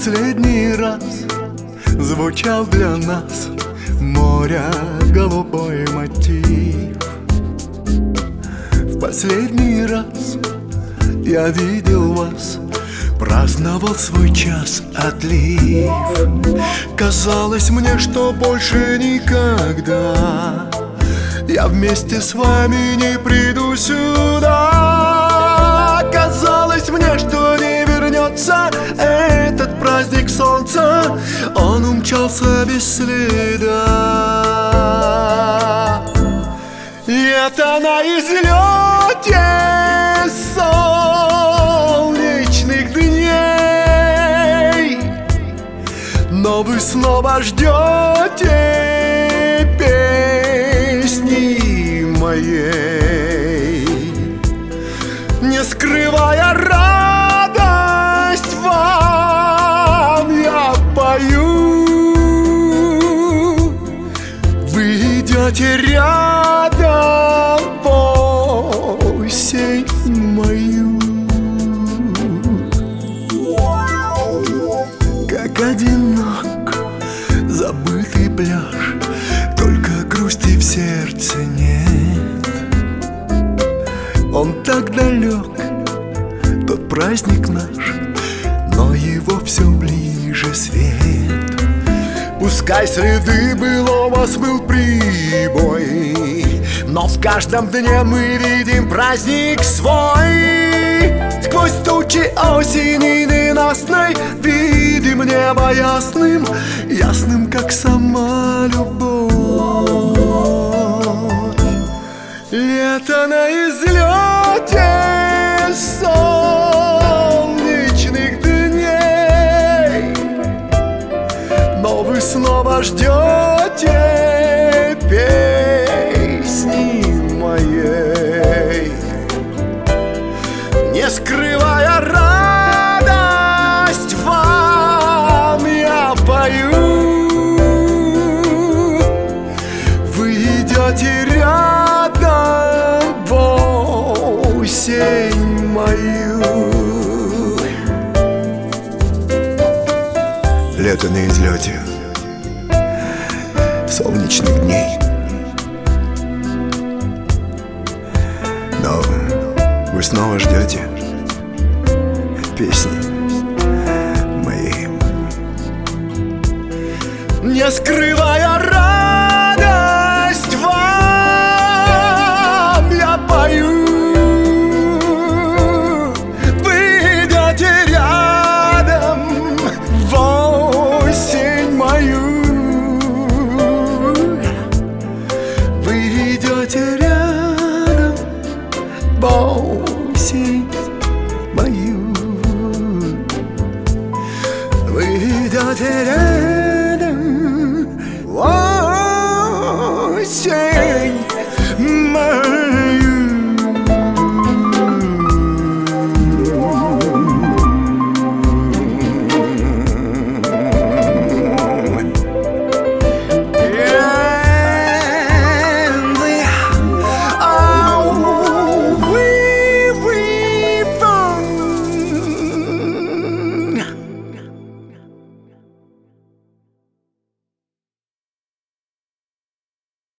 последний раз звучал для нас моря голубой мотив. В последний раз я видел вас, праздновал свой час отлив. Казалось мне, что больше никогда я вместе с вами не приду сюда. Казалось мне, что не вернется этот праздник солнца, он умчался без следа. Лето на излете солнечных дней, но вы снова ждете песни моей, не скрывая радость вам я пою. Вы идете рядом в осень мою, как одинок забытый пляж, только грусти в сердце нет. Он так далек, тот праздник наш, но его все ближе свет. Пускай следы былого смыл прибой, но в каждом дне мы видим праздник свой. Сквозь тучи осени ненастной видим небо ясным, ясным, как сама любовь. Лето на излете солнечных дней, но вы снова ждете песни моей, не скрывая радость вам я пою. Вы идете рядом в осень мою. Лето на излете солнечных дней, но вы снова ждете песни моей, не скрывая радость вам я пою. Вы идете рядом в осень мою. Вы идете рядом в